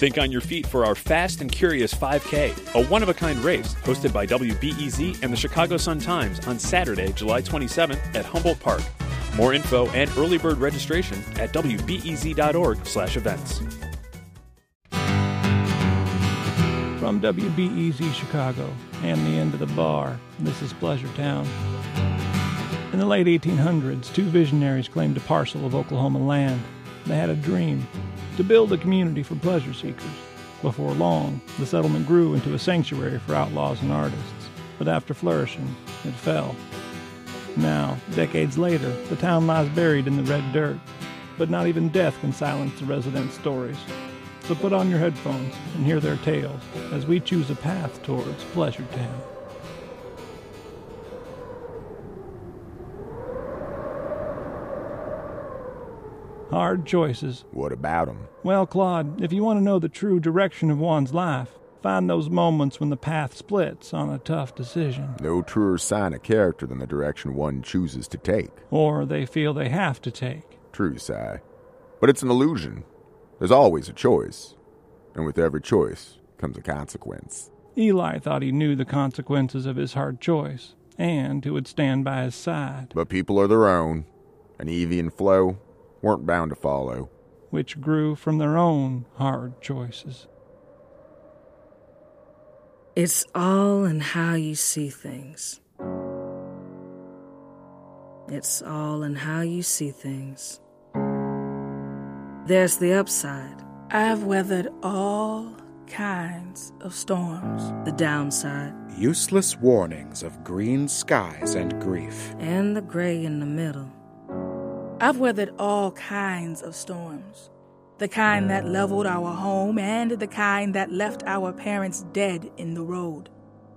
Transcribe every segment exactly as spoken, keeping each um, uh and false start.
Think on your feet for our Fast and Curious five K, a one-of-a-kind race hosted by W B E Z and the Chicago Sun-Times on Saturday, July twenty-seventh at Humboldt Park. More info and early bird registration at w b e z dot org slash events. From W B E Z Chicago and the end of the bar, this is Pleasure Town. In the late eighteen hundreds, two visionaries claimed a parcel of Oklahoma land. They had a dream, to build a community for pleasure seekers. Before long, the settlement grew into a sanctuary for outlaws and artists. But after flourishing, it fell. Now, decades later, the town lies buried in the red dirt. But not even death can silence the residents' stories. So put on your headphones and hear their tales as we choose a path towards Pleasure Town. Hard choices. What about them? Well, Claude, if you want to know the true direction of one's life, find those moments when the path splits on a tough decision. No truer sign of character than the direction one chooses to take. Or they feel they have to take. True, Si. But it's an illusion. There's always a choice. And with every choice comes a consequence. Eli thought he knew the consequences of his hard choice, and who would stand by his side. But people are their own, and Evie and Flo weren't bound to follow. Which grew from their own hard choices. It's all in how you see things. It's all in how you see things. There's the upside. I've weathered all kinds of storms. The downside. Useless warnings of green skies and grief. And the gray in the middle. I've weathered all kinds of storms. The kind that leveled our home and the kind that left our parents dead in the road.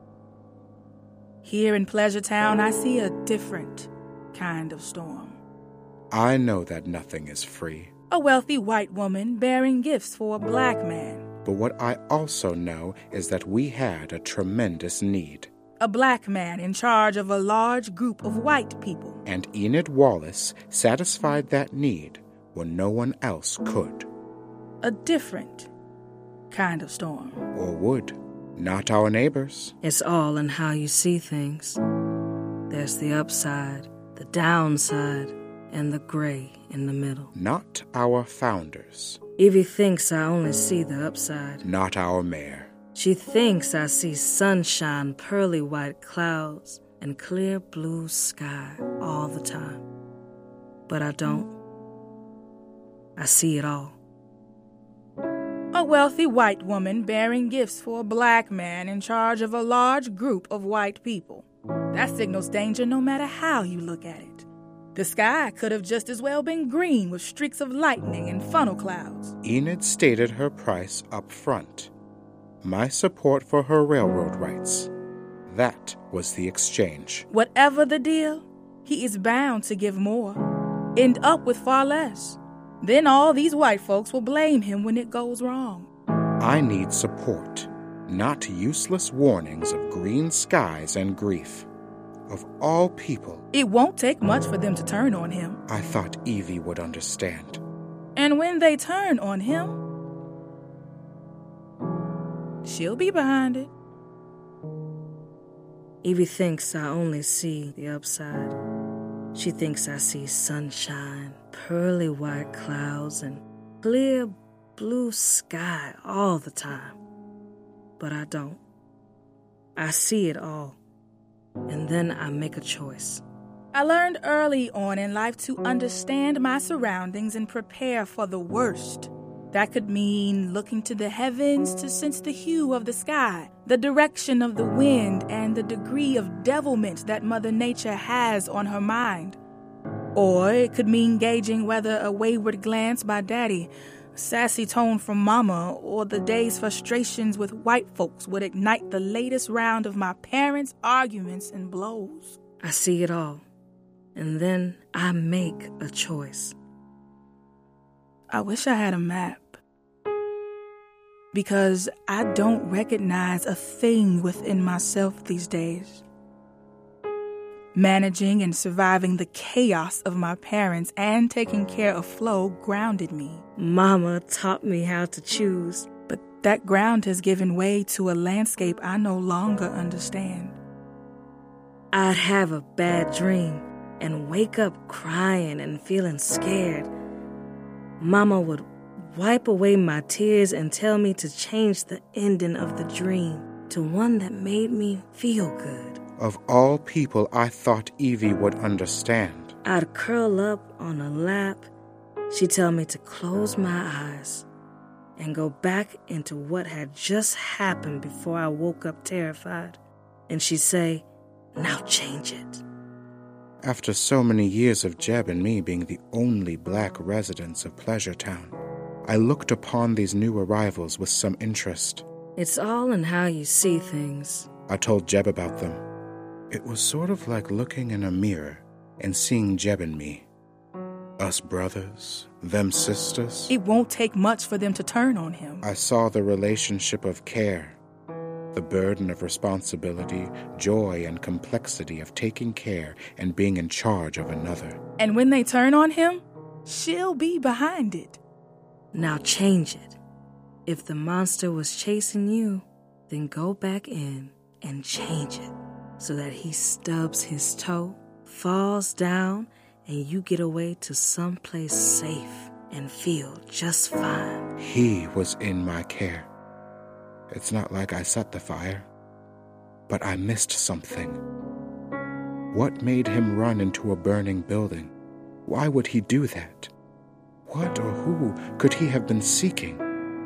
Here in Pleasure Town, I see a different kind of storm. I know that nothing is free. A wealthy white woman bearing gifts for a black man. But what I also know is that we had a tremendous need. A black man in charge of a large group of white people. And Enid Wallace satisfied that need when no one else could. A different kind of storm. Or would. Not our neighbors. It's all in how you see things. There's the upside, the downside, and the gray in the middle. Not our founders. Evie thinks I only see the upside. Not our mayor. She thinks I see sunshine, pearly white clouds, and clear blue sky all the time. But I don't. I see it all. A wealthy white woman bearing gifts for a black man in charge of a large group of white people. That signals danger no matter how you look at it. The sky could have just as well been green with streaks of lightning and funnel clouds. Enid stated her price up front. My support for her railroad rights. That was the exchange. Whatever the deal, he is bound to give more. End up with far less. Then all these white folks will blame him when it goes wrong. I need support, not useless warnings of green skies and grief. Of all people. It won't take much for them to turn on him. I thought Evie would understand. And when they turn on him, she'll be behind it. Evie thinks I only see the upside. She thinks I see sunshine, pearly white clouds, and clear blue sky all the time. But I don't. I see it all. And then I make a choice. I learned early on in life to understand my surroundings and prepare for the worst. That could mean looking to the heavens to sense the hue of the sky, the direction of the wind, and the degree of devilment that Mother Nature has on her mind. Or it could mean gauging whether a wayward glance by Daddy, a sassy tone from Mama, or the day's frustrations with white folks would ignite the latest round of my parents' arguments and blows. I see it all, and then I make a choice. I wish I had a map. Because I don't recognize a thing within myself these days. Managing and surviving the chaos of my parents and taking care of Flo grounded me. Mama taught me how to choose. But That ground has given way to a landscape I no longer understand. I'd have a bad dream and wake up crying and feeling scared. Mama would wipe away my tears and tell me to change the ending of the dream to one that made me feel good. Of all people, I thought Evie would understand. I'd curl up on her lap. She'd tell me to close my eyes and go back into what had just happened before I woke up terrified. And she'd say, "Now change it." After so many years of Jeb and me being the only black residents of Pleasure Town, I looked upon these new arrivals with some interest. It's all in how you see things. I told Jeb about them. It was sort of like looking in a mirror and seeing Jeb and me. Us brothers, them sisters. It won't take much for them to turn on him. I saw the relationship of care, the burden of responsibility, joy and complexity of taking care and being in charge of another. And when they turn on him, she'll be behind it. Now change it. If the monster was chasing you, then go back in and change it so that he stubs his toe, falls down, and you get away to someplace safe and feel just fine. He was in my care. It's not like I set the fire, but I missed something. What made him run into a burning building? Why would he do that? What or who could he have been seeking?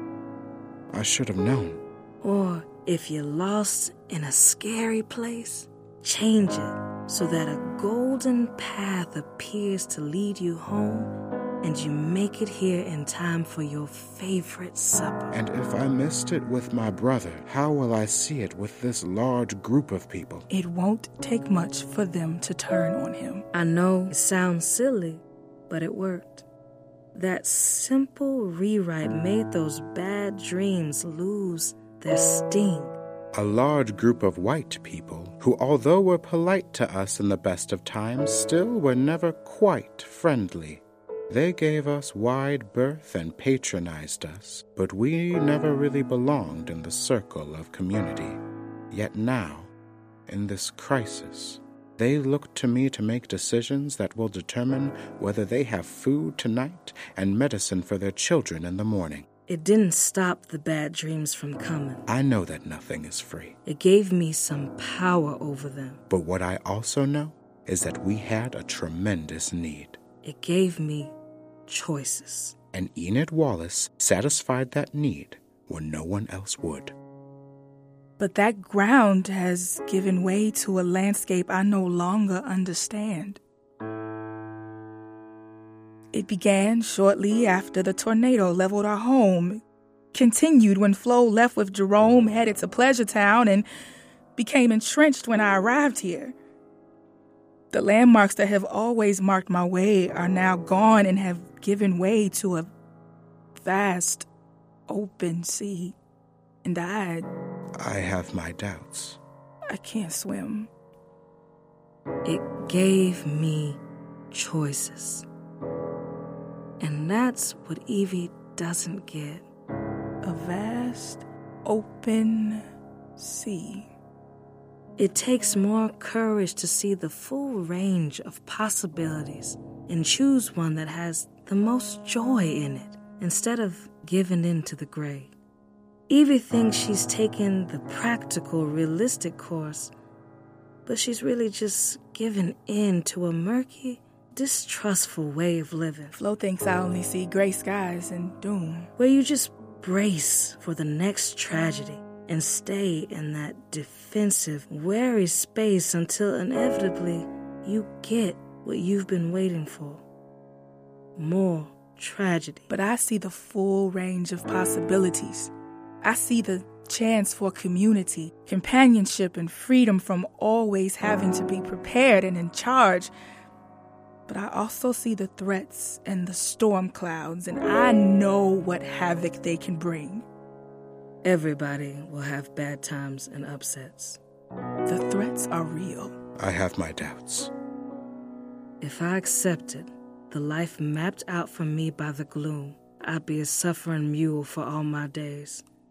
I should have known. Or if you're lost in a scary place, change it so that a golden path appears to lead you home and you make it here in time for your favorite supper. And if I missed it with my brother, how will I see it with this large group of people? It won't take much for them to turn on him. I know it sounds silly, but it worked. That simple rewrite made those bad dreams lose their sting. A large group of white people who, although were polite to us in the best of times, still were never quite friendly. They gave us wide berth and patronized us, but we never really belonged in the circle of community. Yet now, in this crisis, they look to me to make decisions that will determine whether they have food tonight and medicine for their children in the morning. It didn't stop the bad dreams from coming. I know that nothing is free. It gave me some power over them. But what I also know is that we had a tremendous need. It gave me choices. And Enid Wallace satisfied that need when no one else would. But that ground has given way to a landscape I no longer understand. It began shortly after the tornado leveled our home, continued when Flo left with Jerome headed to Pleasure Town, and became entrenched when I arrived here. The landmarks that have always marked my way are now gone and have given way to a vast, open sea. And I... I have my doubts. I can't swim. It gave me choices. And that's what Evie doesn't get. A vast, open sea. It takes more courage to see the full range of possibilities and choose one that has the most joy in it instead of giving in to the gray. Evie thinks she's taken the practical, realistic course, but she's really just given in to a murky, distrustful way of living. Flo thinks I only see gray skies and doom. Where you just brace for the next tragedy and stay in that defensive, wary space until inevitably you get what you've been waiting for. More tragedy. But I see the full range of possibilities. I see the chance for community, companionship, and freedom from always having to be prepared and in charge. But I also see the threats and the storm clouds, and I know what havoc they can bring. Everybody will have bad times and upsets. The threats are real. I have my doubts. If I accepted the life mapped out for me by the gloom, I'd be a suffering mule for all my days,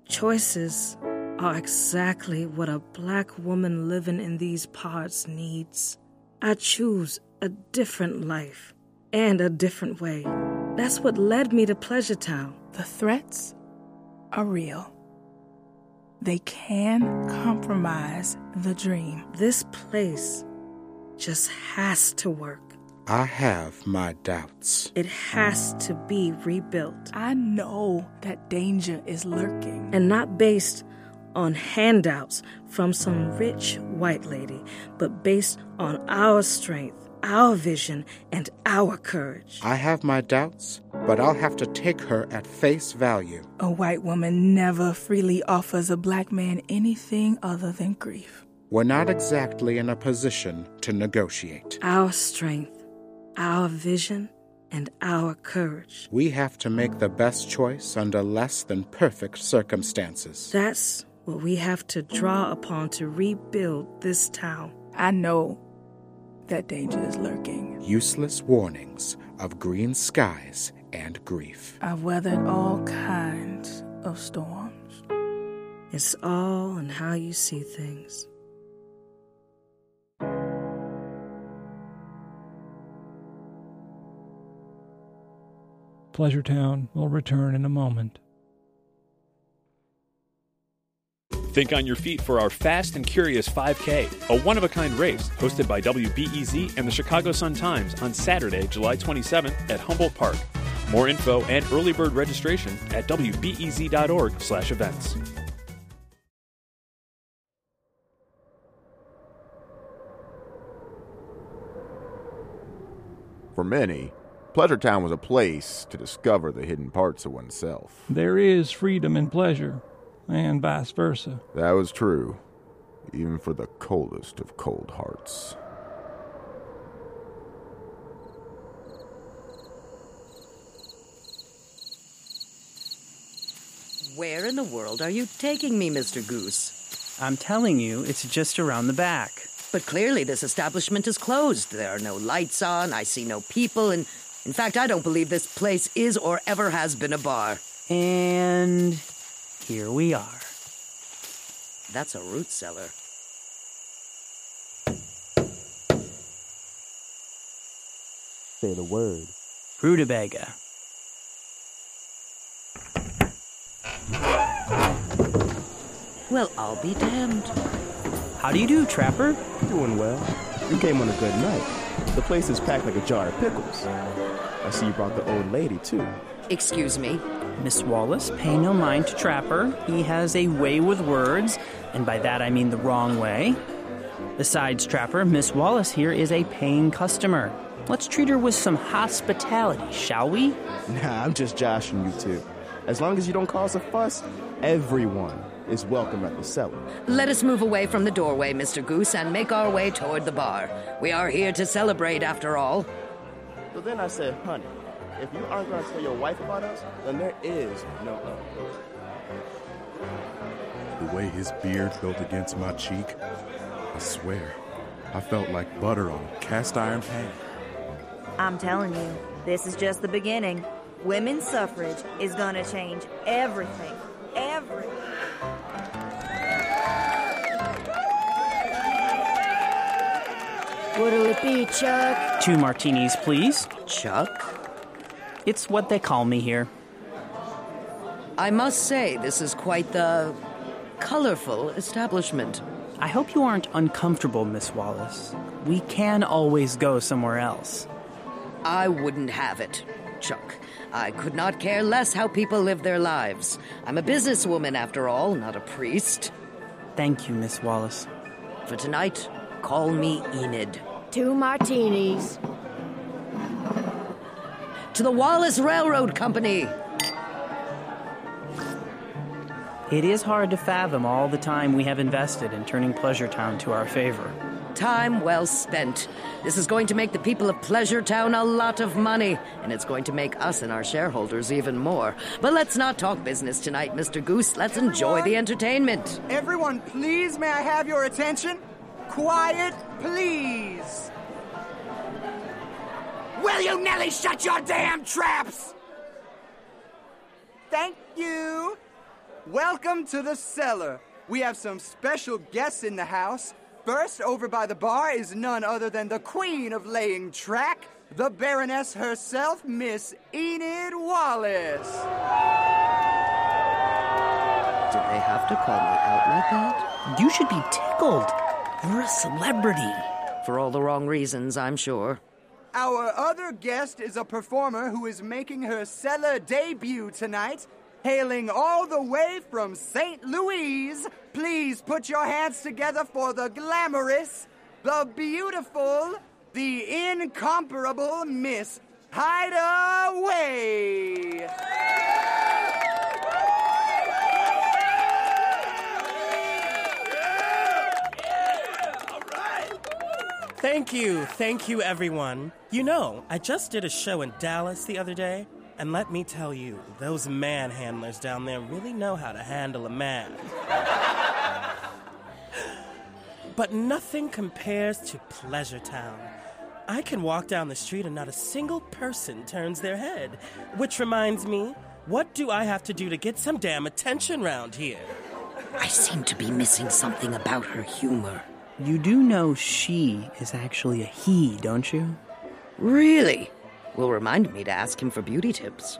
Choices are exactly what a black woman living in these parts needs. I choose a different life and a different way. That's what led me to Pleasure Town. The threats are real. They can compromise the dream. This place just has to work. I have my doubts. It has to be rebuilt. I know that danger is lurking. And not based on handouts from some rich white lady, but based on our strength, our vision, and our courage. I have my doubts, but I'll have to take her at face value. A white woman never freely offers a black man anything other than grief. We're not exactly in a position to negotiate. Our strength, our vision, and our courage. We have to make the best choice under less than perfect circumstances. That's what we have to draw upon to rebuild this town. I know that danger is lurking. Useless warnings of green skies and grief. I've weathered all kinds of storms. It's all in how you see things. Pleasure Town will return in a moment. Think on your feet for our Fast and Curious five K, a one-of-a-kind race hosted by W B E Z and the Chicago Sun-Times on Saturday, July twenty-seventh at Humboldt Park. More info and early bird registration at W B E Z dot org slash events. For many, Pleasure Town was a place to discover the hidden parts of oneself. There is freedom in pleasure, and vice versa. That was true, even for the coldest of cold hearts. Where in the world are you taking me, Mister Goose? I'm telling you, it's just around the back. But clearly this establishment is closed. There are no lights on, I see no people, and in fact, I don't believe this place is or ever has been a bar. And here we are. That's a root cellar. Say the word. Rutabaga. Well, I'll be damned. How do you do, Trapper? Doing well. You came on a good night. The place is packed like a jar of pickles. I see you brought the old lady, too. Excuse me? Miss Wallace, pay no mind to Trapper. He has a way with words, and by that I mean the wrong way. Besides, Trapper, Miss Wallace here is a paying customer. Let's treat her with some hospitality, shall we? Nah, I'm just joshing you two. As long as you don't cause a fuss, everyone is welcome at the cellar. Let us move away from the doorway, Mister Goose, and make our way toward the bar. We are here to celebrate, after all. So then I said, honey, if you aren't going to tell your wife about us, then there is no other. The way his beard built against my cheek, I swear, I felt like butter on a cast iron pan. I'm telling you, this is just the beginning. Women's suffrage is going to change everything. Everything. What'll it be, Chuck? Two martinis, please. Chuck? It's what they call me here. I must say, this is quite the colorful establishment. I hope you aren't uncomfortable, Miss Wallace. We can always go somewhere else. I wouldn't have it, Chuck. I could not care less how people live their lives. I'm a businesswoman, after all, not a priest. Thank you, Miss Wallace. For tonight, call me Enid. Two martinis. To the Wallace Railroad Company. It is hard to fathom all the time we have invested in turning Pleasure Town to our favor. Time well spent. This is going to make the people of Pleasure Town a lot of money, and it's going to make us and our shareholders even more. But let's not talk business tonight, Mister Goose. Let's enjoy Everyone? the entertainment. Everyone, please, may I have your attention? Quiet, please. Will you, Nellie, shut your damn traps? Thank you. welcome to the cellar. We have some special guests in the house. First, over by the bar is none other than the queen of laying track, the Baroness herself, Miss Enid Wallace. Did they have to call me out like that? You should be tickled. You're a celebrity. For all the wrong reasons, I'm sure. Our other guest is a performer who is making her cellar debut tonight, hailing all the way from Saint Louis. Please put your hands together for the glamorous, the beautiful, the incomparable Miss Hideaway. Thank you, thank you, everyone. You know, I just did a show in Dallas the other day, and let me tell you, those manhandlers down there really know how to handle a man. But nothing compares to Pleasure Town. I can walk down the street and not a single person turns their head. Which reminds me, what do I have to do to get some damn attention round here? I seem to be missing something about her humor. You do know she is actually a he, don't you? Really? Will remind me to ask him for beauty tips.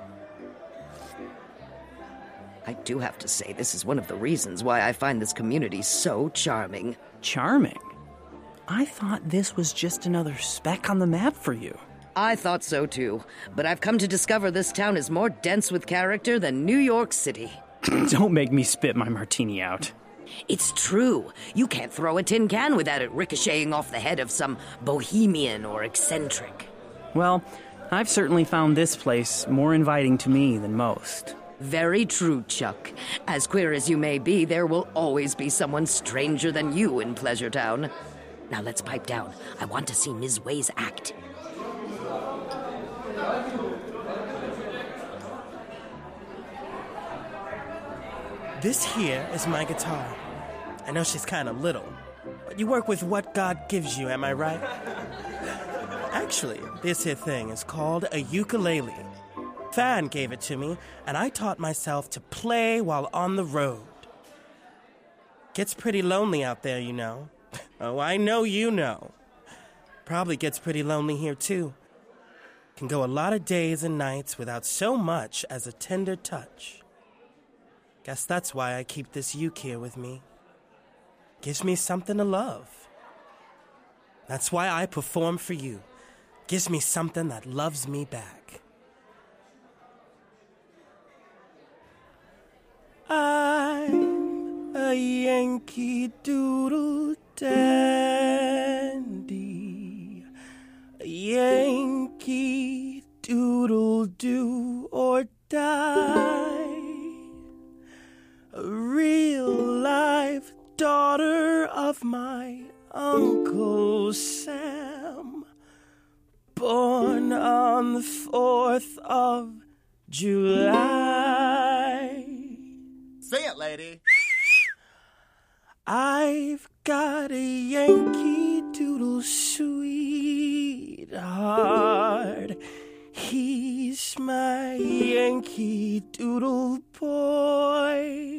I do have to say, this is one of the reasons why I find this community so charming. Charming? I thought this was just another speck on the map for you. I thought so too, but I've come to discover this town is more dense with character than New York City. Don't make me spit my martini out. It's true. You can't throw a tin can without it ricocheting off the head of some bohemian or eccentric. Well, I've certainly found this place more inviting to me than most. Very true, Chuck. As queer as you may be, there will always be someone stranger than you in Pleasure Town. Now let's pipe down. I want to see Miz Way's act. This here is my guitar. I know she's kind of little, but you work with what God gives you, am I right? Actually, this here thing is called a ukulele. Fan gave it to me, and I taught myself to play while on the road. Gets pretty lonely out there, you know. Oh, I know you know. Probably gets pretty lonely here, too. Can go a lot of days and nights without so much as a tender touch. Guess that's why I keep this uke here with me. Gives me something to love. That's why I perform for you. Gives me something that loves me back. I'm a Yankee Doodle dandy, a Yankee Doodle do or die. A real-life daughter of my Uncle Sam, born on the fourth of July. Say it, lady. I've got a Yankee Doodle sweetheart. He's my Yankee Doodle boy.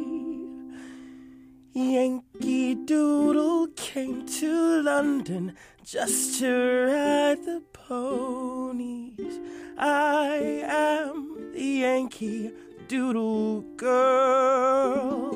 Yankee Doodle came to London just to ride the ponies. I am the Yankee Doodle girl.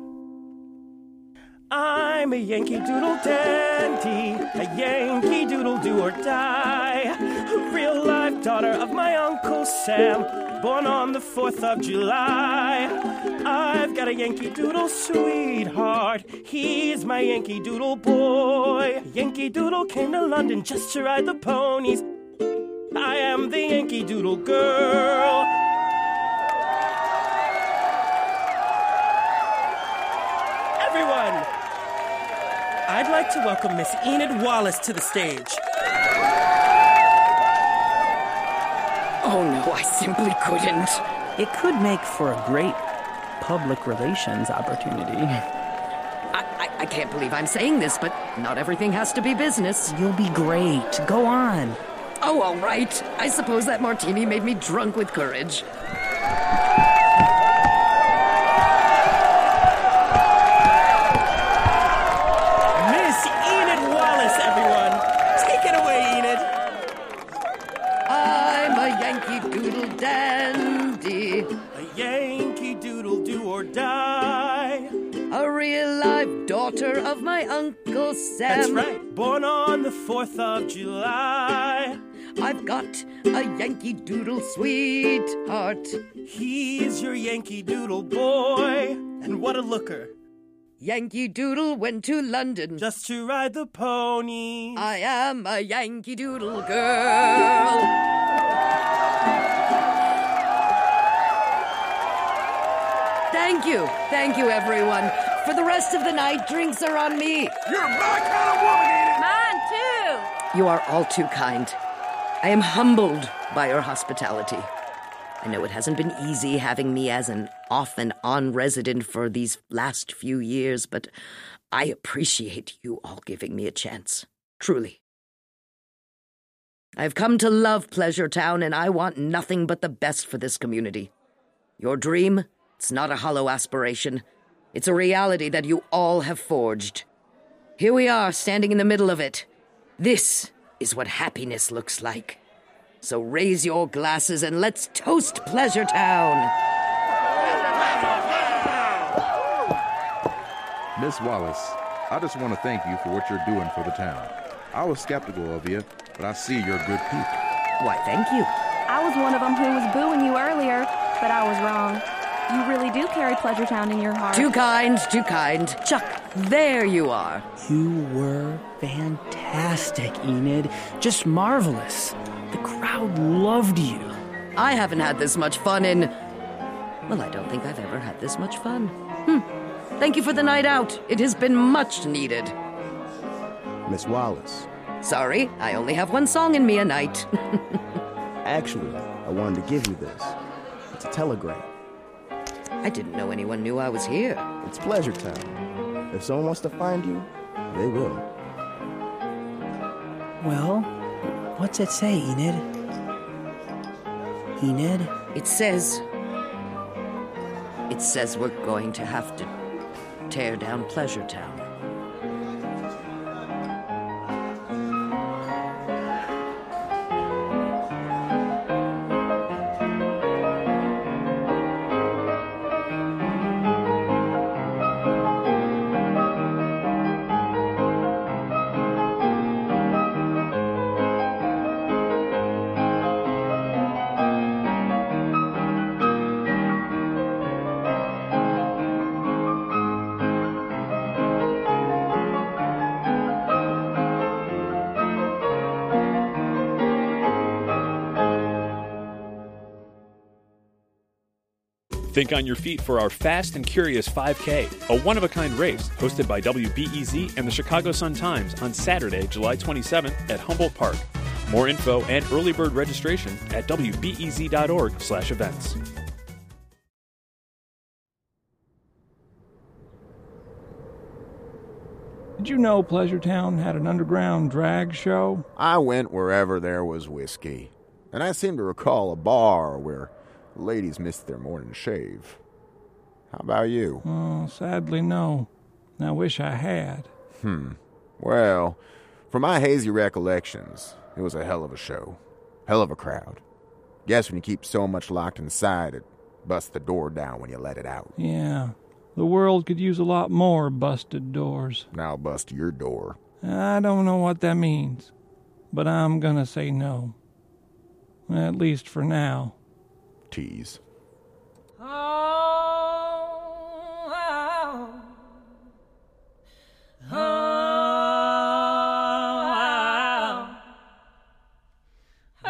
I'm a Yankee Doodle dandy, a Yankee Doodle do or die, a real-life daughter of my Uncle Sam, born on the fourth of July. I've got a Yankee Doodle sweetheart, he's my Yankee Doodle boy. Yankee Doodle came to London just to ride the ponies. I am the Yankee Doodle girl. Everyone, I'd like to welcome Miss Enid Wallace to the stage. Oh no, I simply couldn't. It could make for a great public relations opportunity. I, I, I can't believe I'm saying this, but not everything has to be business. You'll be great. Go on. Oh, all right. I suppose that martini made me drunk with courage. or die. A real live daughter of my Uncle Sam. That's right, born on the fourth of July. I've got a Yankee Doodle sweetheart. He's your Yankee Doodle boy. And what a looker. Yankee Doodle went to London just to ride the ponies. I am a Yankee Doodle girl. Thank you. Thank you, everyone. For the rest of the night, drinks are on me. You're my kind of woman, Enid. Mine, too. You are all too kind. I am humbled by your hospitality. I know it hasn't been easy having me as an off and on resident for these last few years, but I appreciate you all giving me a chance. Truly. I've come to love Pleasure Town, and I want nothing but the best for this community. Your dream, it's not a hollow aspiration. It's a reality that you all have forged. Here we are, standing in the middle of it. This is what happiness looks like. So raise your glasses and let's toast Pleasure Town. Miss Wallace, I just want to thank you for what you're doing for the town. I was skeptical of you, but I see you're good people. Why, thank you. I was one of them who was booing you earlier, but I was wrong. You really do carry Pleasure Town in your heart. Too kind, too kind. Chuck, there you are. You were fantastic, Enid. Just marvelous. The crowd loved you. I haven't had this much fun in... Well, I don't think I've ever had this much fun. Hmm. Thank you for the night out. It has been much needed. Miss Wallace. Sorry, I only have one song in me a night. Actually, I wanted to give you this. It's a telegram. I didn't know anyone knew I was here. It's Pleasure Town. If someone wants to find you, they will. Well, what's it say, Enid? Enid? It says... It says we're going to have to tear down Pleasure Town. Think on your feet for our Fast and Curious five K, a one-of-a-kind race hosted by W B E Z and the Chicago Sun-Times on Saturday, July twenty-seventh at Humboldt Park. More info and early bird registration at W B E Z dot org slash events. Did you know Pleasure Town had an underground drag show? I went wherever there was whiskey, and I seem to recall a bar where ladies missed their morning shave. How about you? Oh, sadly, no. I wish I had. Hmm. Well, from my hazy recollections, it was a hell of a show. Hell of a crowd. Guess when you keep so much locked inside, it busts the door down when you let it out. Yeah. The world could use a lot more busted doors. Now bust your door. I don't know what that means, but I'm gonna say no. At least for now. Tease. Oh, oh, oh, oh,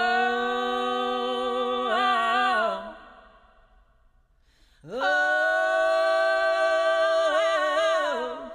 oh, oh.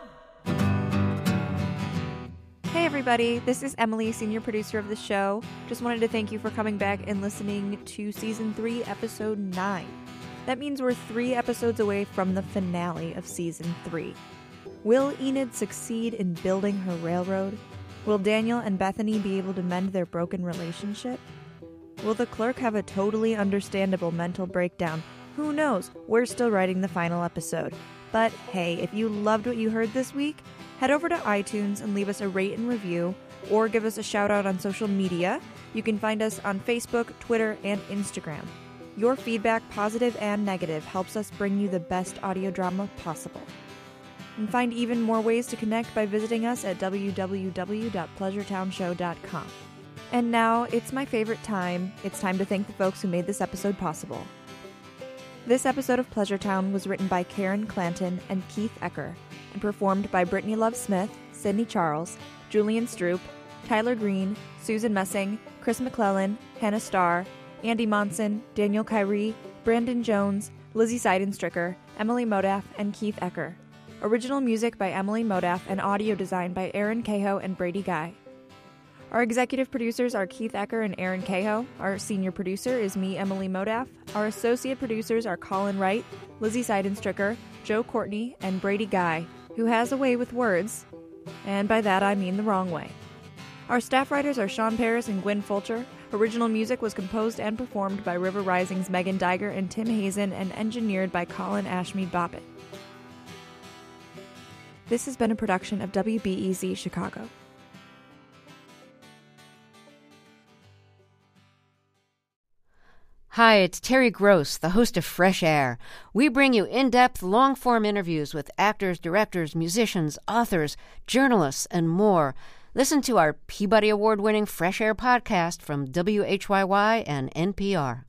Hey everybody, this is Emily, senior producer of the show. Just wanted to thank you for coming back and listening to Season three, Episode nine. That means we're three episodes away from the finale of Season three. Will Enid succeed in building her railroad? Will Daniel and Bethany be able to mend their broken relationship? Will the clerk have a totally understandable mental breakdown? Who knows? We're still writing the final episode. But hey, if you loved what you heard this week, head over to iTunes and leave us a rate and review, or give us a shout out on social media. You can find us on Facebook, Twitter, and Instagram. Your feedback, positive and negative, helps us bring you the best audio drama possible. And find even more ways to connect by visiting us at w w w dot pleasure town show dot com. And now, it's my favorite time. It's time to thank the folks who made this episode possible. This episode of Pleasure Town was written by Karen Clanton and Keith Ecker, and performed by Brittany Love Smith, Sydney Charles, Julian Stroop, Tyler Green, Susan Messing, Chris McClellan, Hannah Starr, Andy Monson, Daniel Kyrie, Brandon Jones, Lizzie Seidenstricker, Emily Modaff, and Keith Ecker. Original music by Emily Modaff and audio design by Aaron Cahoe and Brady Guy. Our executive producers are Keith Ecker and Aaron Cahoe. Our senior producer is me, Emily Modaff. Our associate producers are Colin Wright, Lizzie Seidenstricker, Joe Courtney, and Brady Guy, who has a way with words, and by that I mean the wrong way. Our staff writers are Sean Paris and Gwen Fulcher. Original music was composed and performed by River Rising's Megan Diger and Tim Hazen and engineered by Colin Ashmead Bobbitt. This has been a production of W B E Z Chicago. Hi, it's Terry Gross, the host of Fresh Air. We bring you in-depth, long-form interviews with actors, directors, musicians, authors, journalists, and more. Listen to our Peabody Award-winning Fresh Air podcast from W H Y Y and N P R.